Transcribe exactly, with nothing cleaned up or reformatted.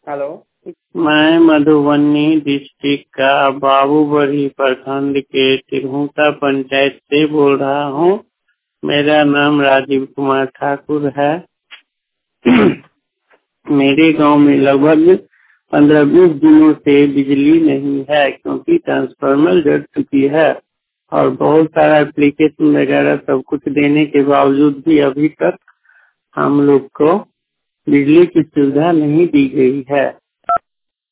Hello. मैं Madhubani district का बाबूबड़ी प्रखंड के तिरहुता पंचायत से बोल रहा हूँ। मेरा नाम राजीव कुमार ठाकुर है। मेरे गांव में लगभग पंद्रह बीस दिनों से बिजली नहीं है क्योंकि ट्रांसफार्मर जल चुकी है और बहुत सारा एप्लीकेशन वगैरह सब कुछ देने के बावजूद भी अभी तक हम लोग को बिजली की सुविधा नहीं दी गई है।